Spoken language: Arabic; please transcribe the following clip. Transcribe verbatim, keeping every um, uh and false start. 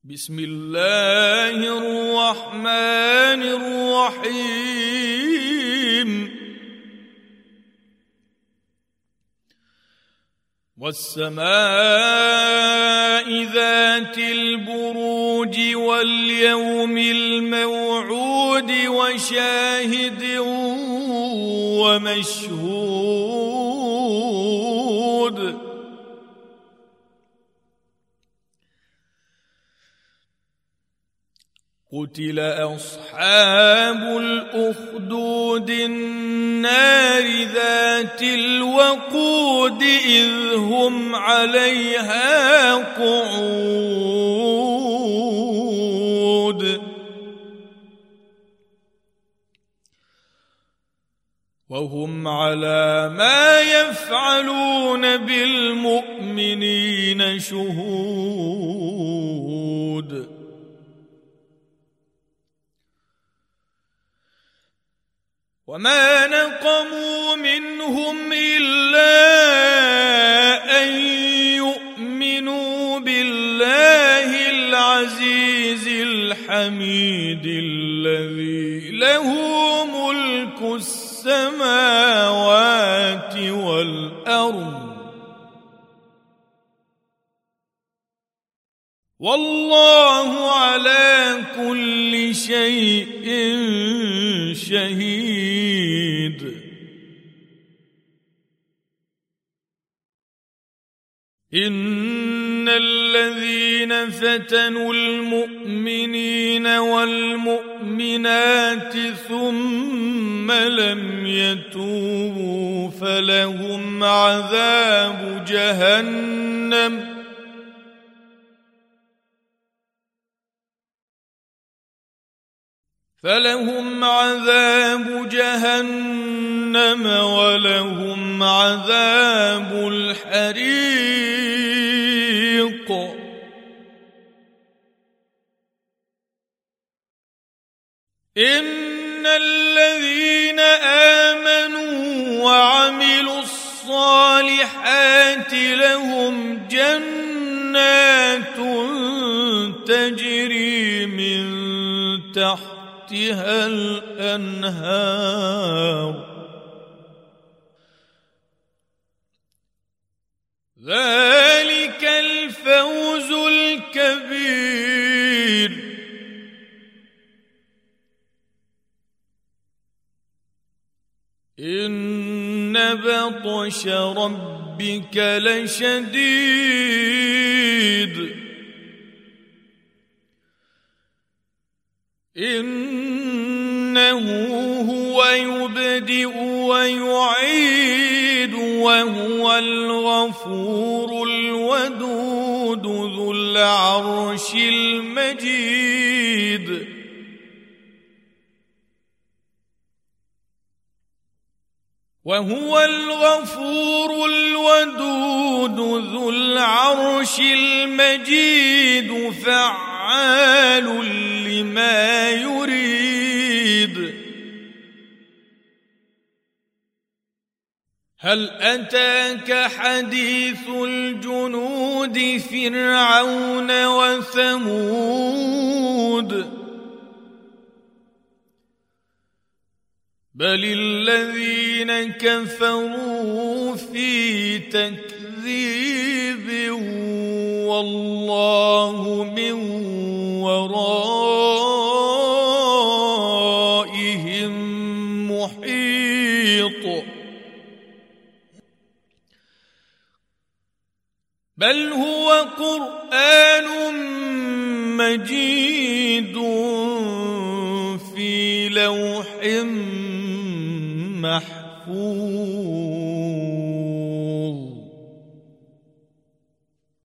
بسم الله الرحمن الرحيم والسماء ذات البروج واليوم الموعود وشاهد ومشهود قتل أصحاب الأخدود النار ذات الوقود إذ هم عليها قعود وهم على ما يفعلون بالمؤمنين شهود وما نقموا منهم إلا أن يؤمنوا بالله العزيز الحميد الذي له ملك السماوات والأرض والله على كل شيء شهيد إن الذين فتنوا المؤمنين والمؤمنات ثم لم يتوبوا فلهم عذاب جهنم فلهم عذاب جهنم ولهم عذاب الحريق إن الذين آمنوا وعملوا الصالحات لهم جنات تجري من تحت تحتها الأنهار ذلك الفوز الكبير إن بطش ربك لشديد إنه هو يبدئ ويعيد وهو الغفور الودود ذو العرش المجيد وهو الغفور الودود ذو العرش المجيد فعال لما يريد هل أتاك حديث الجنود فرعون وثمود بل الذين كفروا في تكذيب والله من ورائهم محيط بل هو قرآن مجيد في لوح محفوظ